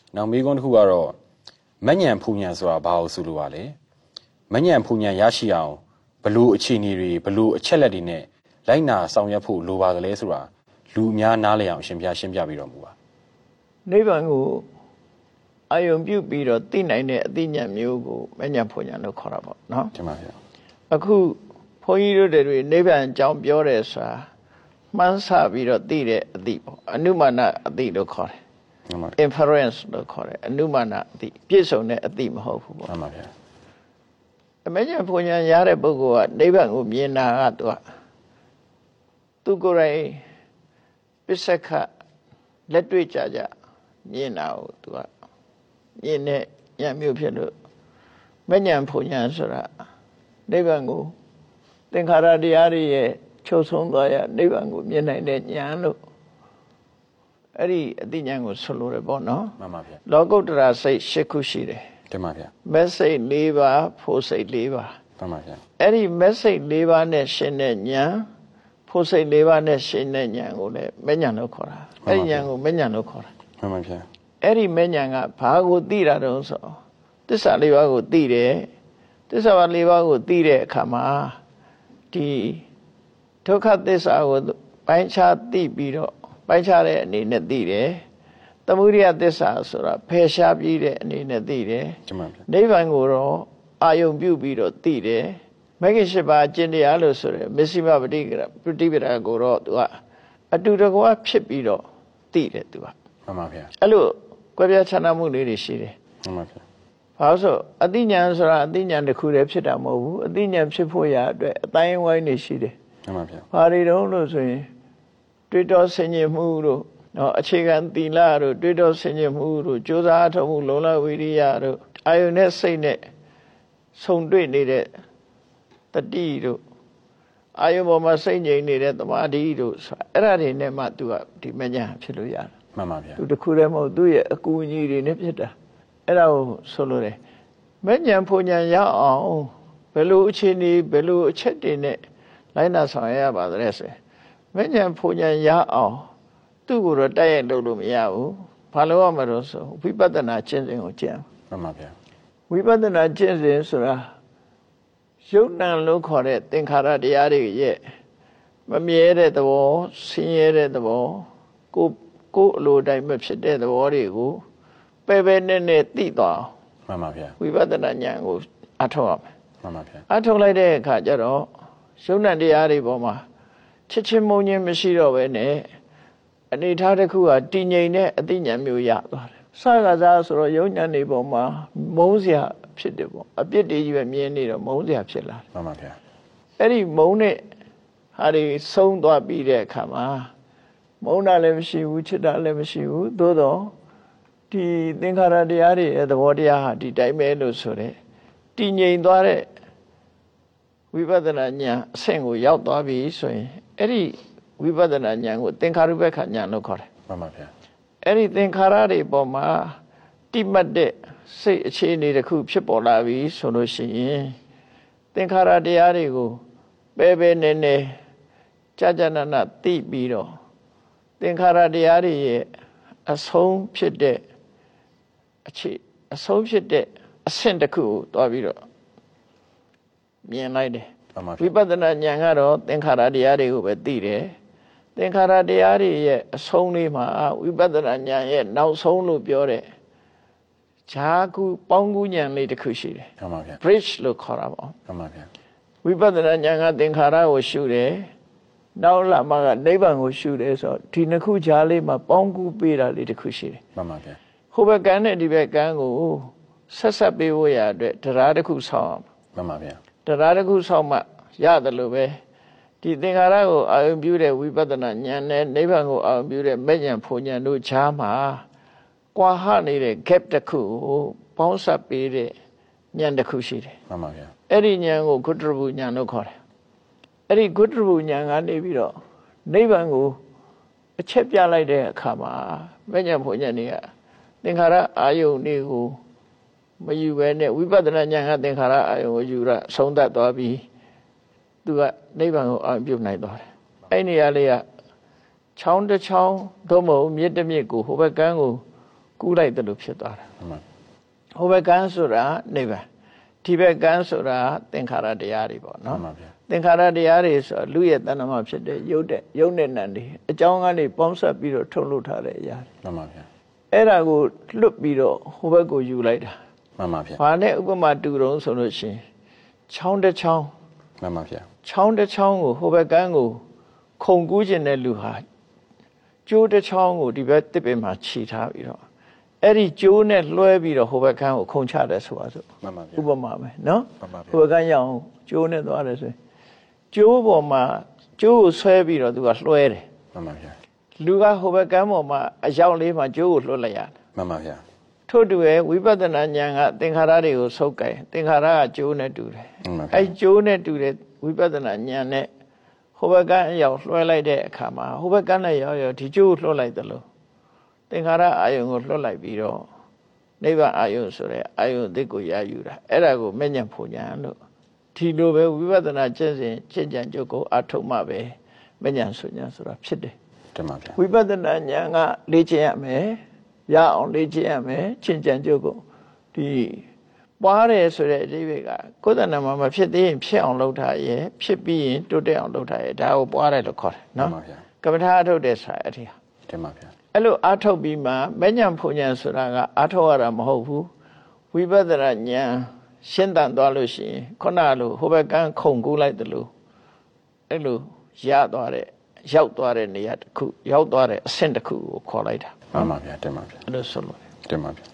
နောက်မိကွန်းတစ်ခုကတော့မညံဖူညံဆိုတာဘာလို့ဆိုလိုပါလဲမညံဖူညံရရှိအောင်ဘလို့အခြေအနေတွေဘလို့အချက်လက်တွေနဲ့လိုက်နာဆောင်ရွက်ဖို့လိုပါကလေးဆိုတာလူအများနားလည်အောင်ရှင်းပြပြီးတော့မူပါနိဗ္ဗာန်ကိုအာယုံပြုပြီးတော့သိနိုင်တဲ့အသိဉာဏ်မျိုးကိုမညံဖူညံလို့ခေါ်တာပေါ့နော်တင်ပါဗျာအခုဘုန်းကြီးတို့တွေနိဗ္ဗာန်အကြောင်းပြောတယ်ဆိုတာမှန်းဆပြီးတော့သိတဲ့အသိပေါ့အနုမာနအသိလို့ခေါ်တယ် inference လို့ခေါ်တယ်အနုမာနအသိပြည့်စုံတဲ့အသိမဟုတ်ဘူးပေါ့မှန်ပါဗျာအမေညာဘုံညာရတဲ့ပုဂ္ဂိုလ်ကနိဗ္ဗာန်ကိုမြင်တာကသူကိုယ်တိုင်ပစ္စကလက်တွေ့ကြမြင်တာကိုသူကမြင်တဲ့ဉာဏ်မျိုးဖြစ်လို့မဉဏ်ဘုံညာဆိုတာနိဗ္ဗာန်ကိုသင်္ခါရတရားတွေရဲ့ချုပ်ဆုံးသွားရနိဗ္ဗာန်ကိုမြင်နိုင်တဲ့ဉာဏ်လို့အဲ့ဒီအသိဉာဏ်ကိုဆိုလိုတယ်ပေါ့နော်မှန်ပါဗျာလောကုတ္တရာစိတ်၈ခုရှိတယ်တင်ပါဗျာမက်စိတ်၄ပါးဖို့စိတ်၄ပါးမှန်ပါဗျာအဲ့ဒီမက်စိတ်၄ပါးနဲ့ရှင်းတဲ့ဉာဏ်ဖို့စိတ်၄ပါးနဲ့ရှင်းတဲ့ဉာဏ်ကိုလည်းမဉဏ်လို့ခေါ်တာအဲ့ဒီဉာဏ်ကိုမဉဏ်လို့ခေါ်တာမှန်ပါဗျာအဲ့ဒီမဉဏ်ကဘာကိုသိတာတုံးဆိုသစ္စာ၄ပါးကိုသိတယ်သစ္စာ၄ပါးကိုသိတဲ့အခါမှာဒီဒုက္ခသစ္စာကိုပိုင်းခြားသိပြီးတော့ပိုင်းခြားတဲ့အနေနဲ့သိတယ်သမုဒိယသစ္စာဆိုတာဖယ်ရှားပြီးတဲ့အနေနဲ့သိတယ်နိဗ္ဗာန်ကိုတော့အာယုံပြုပြီးတော့သိတယ်မဂ္ဂင်၈ပါးကျင့်တရားလို့ဆိုရယ်မစ္စည်းမပฏิပဒါကိုတော့သူကအတူတကွဖြစ်ပြီးတော့သိတယ်သူကမှန်ပါဗျာအဲ့လိုကွဲပြားခြားနားမှုလေးတွေရှိတယ်မှန်ပါဗျာဘာလို့ဆိုအသိဉာဏ်ဆိုတာအသိဉာဏ်တစ်ခုတည်းဖြစ်တာမဟုတ်ဘူးအသိဉာဏ်ဖြစ်ဖို့ရအတွက်အတိုင်းဝိုင်းနေရှိတယ်မှန်ပါဗျာဘာတွေတုံးလို့ဆိုရင်တွေ့တော်ဆင်ញင်မှုတို့နော်အခြေခံသီလတို့တွေ့တော်ဆင်ញင်မှုတို့ကြိုးစားအထောက်မှုလုံလဝိရိယတို့အာယုန်နဲ့စိတ်နဲ့ဆုံတွေ့နေတဲ့တတိတို့အာယုန်ပေါ်မှာစိတ်ငြိမ်နေတဲ့သမာဓိတို့အဲ့ဒါတွေနဲ့မှသူကဒီမညာဖြစ်လို့ရတယ်မှန်ပါဗျာသူတခုတည်းမဟုတ်သူ့ရဲ့အကူအညီတွေနဲ့ဖြစ်တာအဲ့ဒါကိုဆိုလို့တယ်မညာဖုန်ညာရအောင်ဘယ်လိုအခြေအနေဘယ်လိုအချက်တွေနဲ့လိုက်နာဆောင်ရပါသလဲဆိုရင်မညာဖုန်ညာရအောင်သူ့ကိုတော့တိုက်ရိုက်လုပ်လို့မရဘူးဘာလို့ရမှာတော့ဆိုဝိပဿနာကျင့်စဉ်ကိုကျင့်မှန်ပါဗျာဝိပဿနာကျင့်စဉ်ဆိုတာယုတ်နံလို့ခေါ်တဲ့သင်္ခါရတရားတွေရဲ့မမြဲတဲ့သဘောဆင်းရဲတဲ့သဘောကိုယ်အလိုတိုင်းမဖြစ်တဲ့သဘောတွေကိုပဲနဲ့သိသွားမှန်ပါဗျာဝိပဿနာဉာဏ်ကိုအထောက်ရမယ်မှန်ပါဗျာအထောက်လိုက်တဲ့အခါကျတော့ယုတ်နံတရားတွေပေါ်မှာချစ်ချင်းမုန်းချင်းမရှိတော့ဘဲနဲ့အနေထားတစ်ခုကတည်ငြိမ်တဲ့အသိဉာဏ်မျိုးရသွားတယ်စကားစားဆိုတော့ယုံဉာဏ်တွေပေါ်မှာမုန်းစရာဖြစ်တယ်ပေါ့အပြစ်တွေကြီးပဲမြင်နေတော့မုန်းစရာဖြစ်လာတယ်မှန်ပါဗျာအဲ့ဒီမုန်းတဲ့ဟာတွေဆုံးသွားပြီးတဲ့အခါမှာမုန်းတာလည်းမရှိဘူးချစ်တာလည်းမရှိဘူးသို့တော့ဒီသင်္ခါရတရားတွေရဲ့သဘောတရားဟာဒီတိုင်းပဲလို့ဆိုတဲ့တည်ငြိမ်သွားတဲ့ဝိပဿနာဉာဏ်အဆင့်ကိုရောက်သွားပြီဆိုရင်အဲ့ဒီဝိပဿနာဉာဏ်ကိုသင်္ခါရုပ္ပခဉာဏ်လို့ခေါ်တယ်မှန်ပါဗျာအဲ့ဒီသင်္ခါရတွေပေါ်မှာတိမှတ်တဲ့စိတ်အခြေအနေတစ်ခုဖြစ်ပေါ်လာပြီဆိုလို့ရှိရင်သင်္ခါရတရားတွေကိုပဲနဲ့ကြာနာနာသိပြီးတော့သင်္ခါရတရားတွေရဲ့အဆုံးဖြစ်တဲ့အဆုံးဖြစ်တဲ့အဆင့်တစ်ခုကိုတွားပြီးတော့မြင်လိုက်တယ်ဝိပဿနာဉာဏ်ကတော့သင်္ခါရတရားတွေကိုပဲသိတယ်သင်္ခါရတရားတွေရဲ့အဆုံးလေးမှာဝိပဿနာဉာဏ်ရဲ့နောက်ဆုံးလို့ပြောတဲ့ဈာကုပေါင်းကူးဉာဏ်လေးတစ်ခုရှိတယ်မှန်ပါဗျာ bridge လို့ခေါ်တာပေါ့မှန်ပါဗျာဝိပဿနာဉာဏ်ကသင်္ခါရကိုရှုတယ်နောက်လာမှကနိဗ္ဗာန်ကိုရှုတယ်ဆိုတော့ဒီနှစ်ခုဈာလေးမှာပေါင်းကူးပေးတာလေးတစ်ခုရှိတယ်မှန်ပါဗျာဟိုဘက်ကန်းနဲ့ဒီဘက်ကန်းကိုဆက်ပေးဖို့ရအတွက်တရားတစ်ခုဆောင်းမှန်ပါဗျာတရားတစ်ခုဆောင်းမှရတယ်လို့ပဲဒီသင်္ခါရကိုအာရုံပြုတဲ့ဝိပဿနာဉာဏ်နဲ့နိဗ္ဗာန်ကိုအာရုံပြုတဲ့မဲ့ဉာဏ်ဖွဉာဏ်တို့ဈာမှာကွာဟနေတဲ့ gap တစ်ခုကိုပေါင်းစပ်ပေးတဲ့ဉာဏ်တစ်ခုရှိတယ်မှန်ပါဗျာအဲ့ဒီဉာဏ်ကိုဂုတ္တရဘူဉာဏ်လို့ခေါ်တယ်အဲ့ဒီဂုတ္တရဘူဉာဏ်ကနေပြီးတော့နိဗ္ဗာန်ကိုအချက်ပြလိုက်တဲ့အခါမှာမဲ့ဉာဏ်ဖွဉာဏ်တွေကသင်္ခါရအာယုန်တွေကိုမယူဘဲနဲ့ဝိပဿနာဉာဏ်ကသင်္ခါရအာယုန်ကိုယူရဆုံးသတ်သွားပြီးသူကနိဗ္ဗာန်ကိုအာရုံပြုနိုင်သွားတယ်အဲ့နေရာလေးကချောင်းတစ်ချောင်းသို့မဟုတ်မြစ်တစ်မြစ်ကိုဟိုဘက်ကန်းကိုကူးလိုက်တယ်လို့ဖြစ်သွားတာမှန်ဟိုဘက်ကန်းဆိုတာနိဗ္ဗာန်ဒီဘက်ကန်းဆိုတာသင်္ခါရတရားတွေပေါ့နော်မှန်ပါဗျာသင်္ခါရတရားတွေဆိုလူရဲ့တဏ္ဍမှာဖြစ်တဲ့ရုပ်နဲ့နံတွေအကြောင်းကနေပေါင်းစပ်ပြီးတော့ထုတ်လုပ်ထားတဲ့အရာတွေမှန်ပါဗျာအဲ့ဒါကိုလွတ်ပြီးတော့ဟိုဘက်ကိုယူလိုက်တာမှန်ပါဗျာဘာနဲ့ဥပမာတူတုံးဆိုလို့ရှိရင်ချောင်းတစ်ချောင်းမှန်ပါဗျာချောင်းတစ်ချောင်းကိုဟိုဘက်ကန်းကိုခုန်ကူးခြင်းတဲ့လူဟာကျိုးတစ်ချောင်းကိုဒီဘက်တစ်ပင်မှာခြိထားပြီးတော့အဲ့ဒီကျိုးနဲ့လွှဲပြီးတော့ဟိုဘက်ကန်းကိုခုန်ချတယ်ဆိုပါစို့မှန်ပါဗျာဥပမာပဲနော်မှန်ပါဗျာဟိုဘက်ကန်းရအောင်ကျိုးနဲ့သွားတယ်ဆိုရင်ကျိုးပေါ်မှာကျိုးကိုဆွဲပြီးတော့သူကလွှဲတယ်မှန်ပါဗျာလူကဟိုဘက်ကန်းပေါ်မှာအရောက်လေးမှာကျိုးကိုလွှတ်လိုက်ရတယ်မှန်ပါဗျာထို့တူရဲ့ဝိပဿနာဉာဏ်ကသင်္ခါရတွေကိုဆုပ်ကိုင်သင်္ခါရကကျိုးနဲ့တူတယ်မှန်ပါဗျာအဲကျိုးနဲ့တူတဲ့ဝိပဿနာဉာဏ်နဲ့ဟိုဘက်ကအရောက်လွှဲလိုက်တဲ့အခါမှာဟိုဘက်ကနဲ့ရောက်ဒီကျိုးကိုလွှတ်လိုက်တယ်လို့သင်္ခါရအာယုံကိုလွှတ်လိုက်ပြီးတော့နိဗ္ဗာန်အာယုံဆိုတဲ့အာယုံအသစ်ကိုရယူတာအဲ့ဒါကိုမဲ့ညံဖူညာလို့ဒီလိုပဲဝိပဿနာကျင့်စဉ်ကျင့်ကြံကြုတ်ကိုအထုံးမှပဲမဲ့ညံဆိုညာဆိုတာဖြစ်တယ်တင်ပါဗျာဝိပဿနာဉာဏ်ကလေ့ကျင့်ရမယ်ရအောင်လေ့ကျင့်ရမယ်ကျင့်ကြံကြုတ်ကိုဒီပွားတယ်ဆိုတဲ့အဓိပ္ပာယ်ကကိုယ်တဏ္ဍမှာမဖြစ်သေးရင်ဖြစ်အောင်လုပ်တာရဲ့ဖြစ်ပြီးရင်တိုးတက်အောင်လုပ်တာရဲ့ဒါကိုပွားတယ်လို့ခေါ်တယ်မှန်နော်ပါဗျာကမ္မထာအထုတ်တယ်ဆိုတာအဲ့ဒီဟာတင်ပါဗျာအဲ့လိုအထုတ်ပြီးမှမဲ့ညံဖုန်ညံဆိုတာကအထုတ်ရတာမဟုတ်ဘူးဝိပဿနာဉာဏ်ရှင်းတန်သွားလို့ရှိရင်ခုနလိုဟိုဘက်ကန်းခုန်ကူးလိုက်တယ်လို့အဲ့လိုရသွားတဲ့ရောက်သွားတဲ့နေရာတစ်ခုရောက်သွားတဲ့အဆင့်တစ်ခုကိုခေါ်လိုက်တာမှန်ပါဗျာတင်ပါဗျာအဲ့လိုဆိုလို့တင်ပါဗျာ